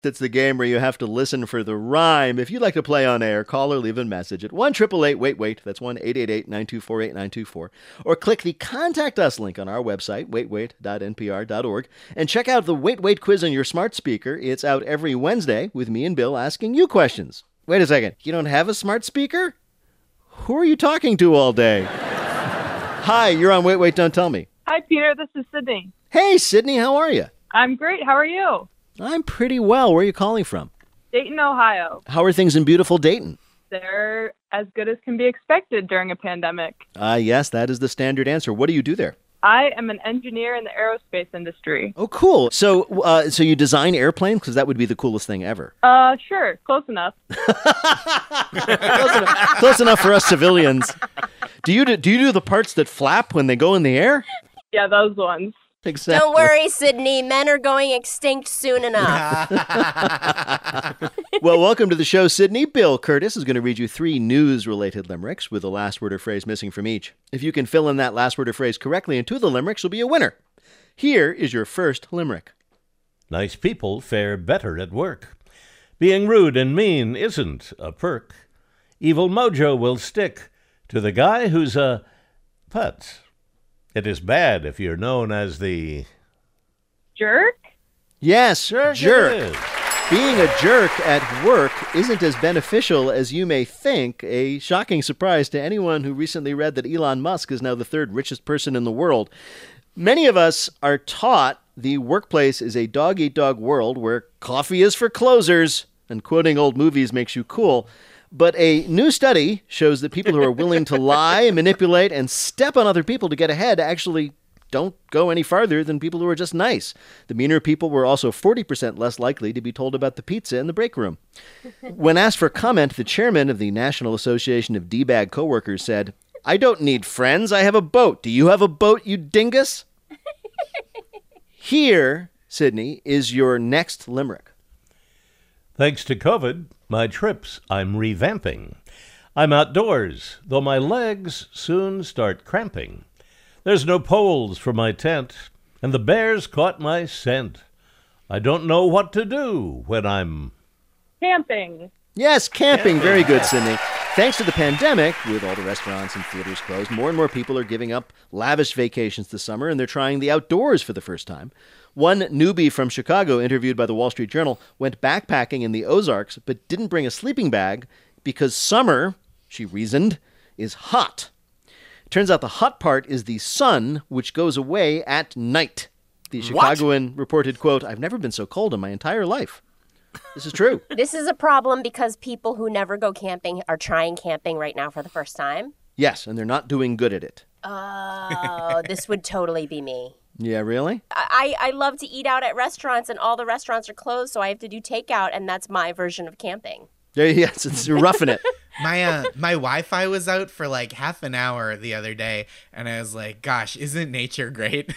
It's the game where you have to listen for the rhyme. If you'd like to play on air, call or leave a message at 1-888-WAIT-WAIT. That's 1-888-924-8924. Or click the Contact Us link on our website, waitwait.npr.org, and check out the Wait Wait quiz on your smart speaker. It's out every Wednesday with me and Bill asking you questions. Wait a second. You don't have a smart speaker? Who are you talking to all day? Hi, you're on Wait Wait, Don't Tell Me. Hi, Peter. This is Sydney. Hey, Sydney. How are you? I'm great. How are you? I'm pretty well. Where are you calling from? Dayton, Ohio. How are things in beautiful Dayton? They're as good as can be expected during a pandemic. Yes, that is the standard answer. What do you do there? I am an engineer in the aerospace industry. Oh, cool. So you design airplanes? Because that would be the coolest thing ever. Sure. Close enough. Close enough for us civilians. Do you do the parts that flap when they go in the air? Yeah, those ones. Exactly. Don't worry, Sydney. Men are going extinct soon enough. Well, welcome to the show, Sydney. Bill Curtis is going to read you 3 news-related limericks with the last word or phrase missing from each. If you can fill in that last word or phrase correctly into the limericks, you'll be a winner. Here is your first limerick. Nice people fare better at work. Being rude and mean isn't a perk. Evil mojo will stick to the guy who's a putz. It is bad if you're known as the... Jerk? Yes, jerk. It is. Being a jerk at work isn't as beneficial as you may think. A shocking surprise to anyone who recently read that Elon Musk is now the 3rd richest person in the world. Many of us are taught the workplace is a dog-eat-dog world where coffee is for closers and quoting old movies makes you cool. But a new study shows that people who are willing to lie, manipulate, and step on other people to get ahead actually don't go any farther than people who are just nice. The meaner people were also 40% less likely to be told about the pizza in the break room. When asked for comment, the chairman of the National Association of D-Bag Coworkers said, "I don't need friends. I have a boat. Do you have a boat, you dingus?" Here, Sydney, is your next limerick. Thanks to COVID, my trips I'm revamping. I'm outdoors, though my legs soon start cramping. There's no poles for my tent, and the bears caught my scent. I don't know what to do when I'm... Camping. Yes, camping. Very good, Sydney. Thanks to the pandemic, with all the restaurants and theaters closed, more and more people are giving up lavish vacations this summer, and they're trying the outdoors for the first time. One newbie from Chicago, interviewed by the Wall Street Journal, went backpacking in the Ozarks, but didn't bring a sleeping bag because summer, she reasoned, is hot. Turns out the hot part is the sun, which goes away at night. The Chicagoan reported, quote, "I've never been so cold in my entire life." This is true. This is a problem because people who never go camping are trying camping right now for the first time. Yes, and they're not doing good at it. Oh, this would totally be me. Yeah, really? I love to eat out at restaurants, and all the restaurants are closed, so I have to do takeout, and that's my version of camping. Yes, it's roughing it. My Wi-Fi was out for like half an hour the other day, and I was like, gosh, isn't nature great?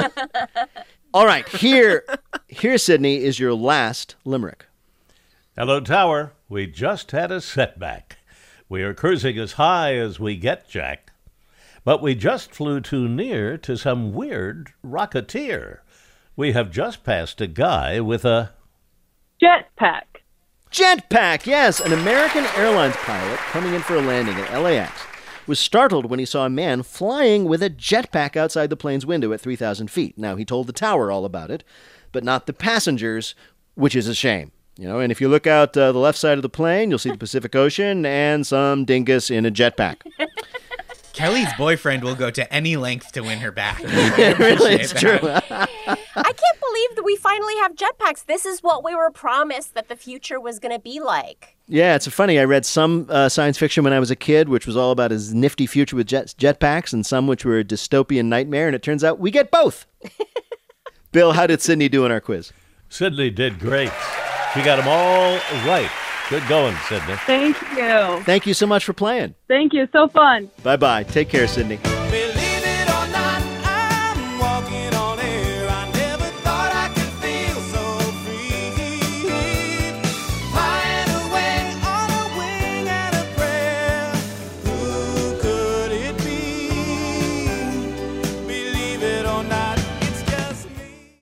All right, here, Sydney, is your last limerick. Hello, Tower. We just had a setback. We are cruising as high as we get, Jack. But we just flew too near to some weird rocketeer. We have just passed a guy with a... Jetpack. Jetpack, yes. An American Airlines pilot coming in for a landing at LAX was startled when he saw a man flying with a jetpack outside the plane's window at 3,000 feet. Now, he told the tower all about it, but not the passengers, which is a shame. You know, and if you look out the left side of the plane, you'll see the Pacific Ocean and some dingus in a jetpack. Kelly's boyfriend will go to any length to win her back. Really, it's true. I can't believe that we finally have jetpacks. This is what we were promised that the future was going to be like. Yeah, it's funny. I read some science fiction when I was a kid, which was all about his nifty future with jetpacks, and some which were a dystopian nightmare, and it turns out we get both. Bill, how did Sydney do in our quiz? Sydney did great. She got them all right. Good going, Sydney. Thank you. Thank you so much for playing. Thank you. So fun. Bye-bye. Take care, Sydney.